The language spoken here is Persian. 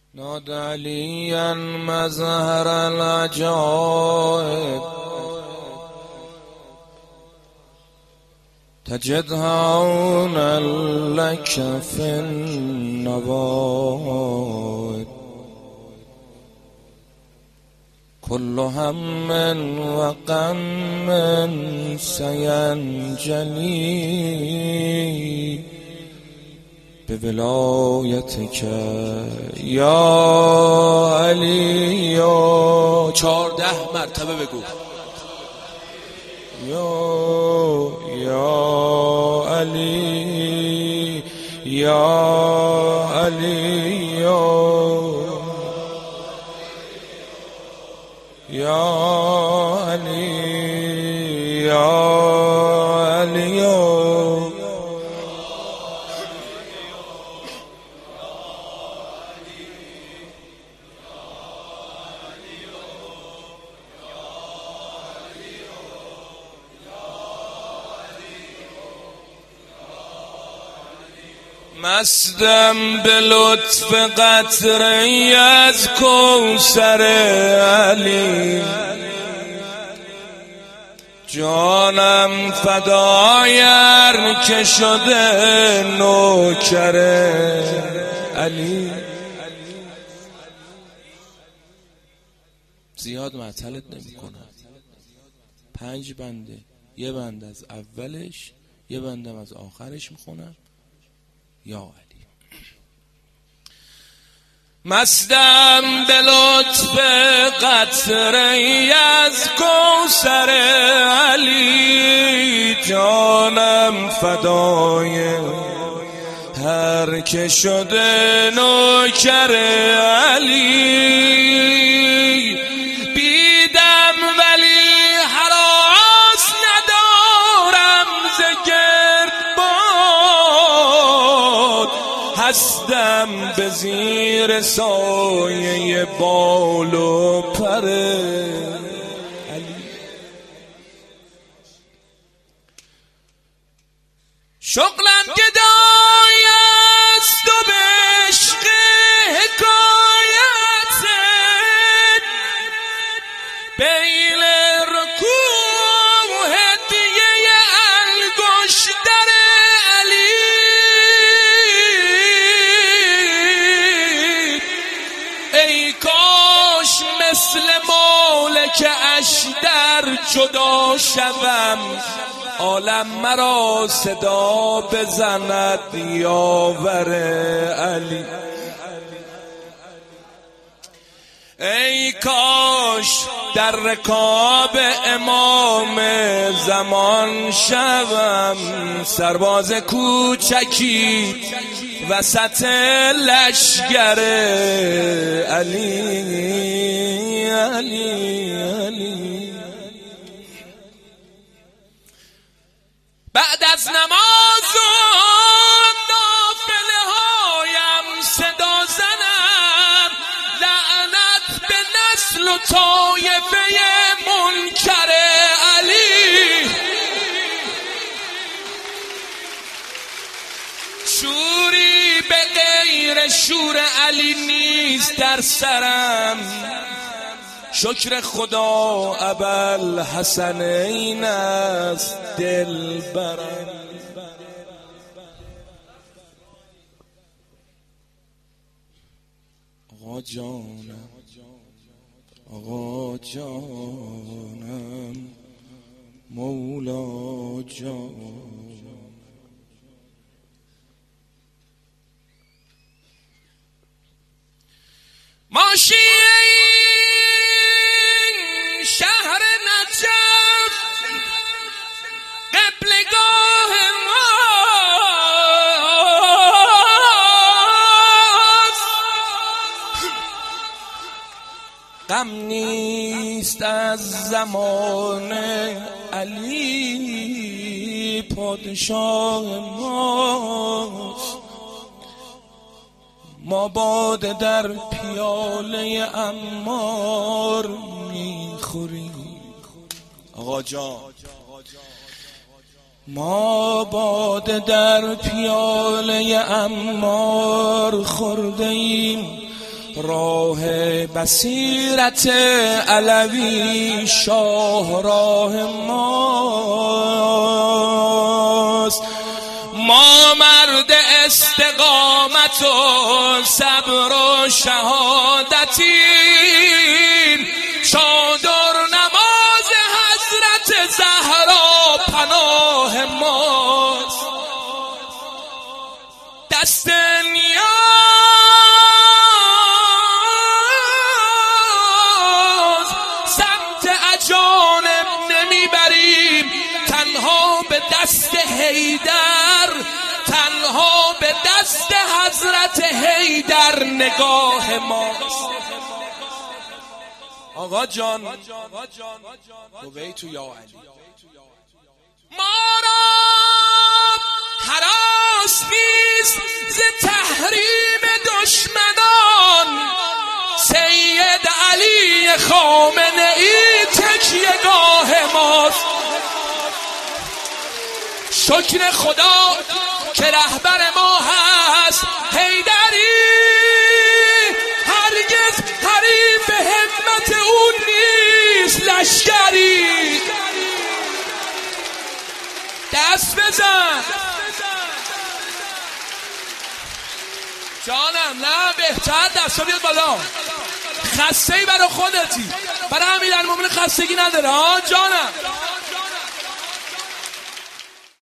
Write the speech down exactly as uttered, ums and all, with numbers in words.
ناد عليا مظهر العجائب تجد هونا لك في النوائب كل هم وغم سينجلي بولایتک یا علی یا چهارده مرتبه بگو یا یا علی یا علی یا یا علی یا علی مستم به لطف قطره‌ای از کوثر علی جانم فدای هر که شده نوکر علی. زیاد معطلت نمی کنم. پنج بنده، یه بند از اولش یه بندم از آخرش میخونم. یا علی مستم به لطف قطره‌ای از کوثر علی جانم فدای هر که شده نوکر علی بیدم ولی هراس ندارم ز گردباد هستم به زیر سایه بال و پر علی. شغلم گدای است و به عشق حکایت بیل رکوع هدیه انگشتر علی ای کاش مثل مالک اشتر جدا شوم عالم مرا صدا بزند یاور علی ای کاش در رکاب امام زمان شوم سرباز کوچکی وسط لشگر علی علی علی. بعد از نماز و نافله هایم صدا زنم لعنت به نسل و طایفه منکر علی شوری به غیر شور علی نیست در سرم شکر خدا ابوالحسنین است دل برم. آقا جانم آقا جانم مولا جان ماشی شهر نجف قبلگاه ماست غم نیست از زمان علی پادشاه ماست ما باده در پیاله عمار میخوریم آقا جان ما باده در پیاله عمار خورده ایم راه بصیرت علوی شاه راه ماست. ما مرد استقامت و صبر و شهادتیم، چادر نماز حضرت زهرا پناه ماست. دست نیاز سمت اجانب نمیبریم، تنها به دست حیدر، تنها به دست حضرت حیدر نگاه ماست. آقا جان تو یا علی، ما را هراس نیست ز تحریم دشمنان، سید علی خامنه ای تکیه‌گاه ماست. شکر خدا که رهبر ما هست حیدری، هرگز حریف همت اون نیست لشکری. دست بزن جانم، نه بهتر دست بیاد بالا. خسته ای برای خودتی، برای امیرالمومنین خستگی نداره ها جانم.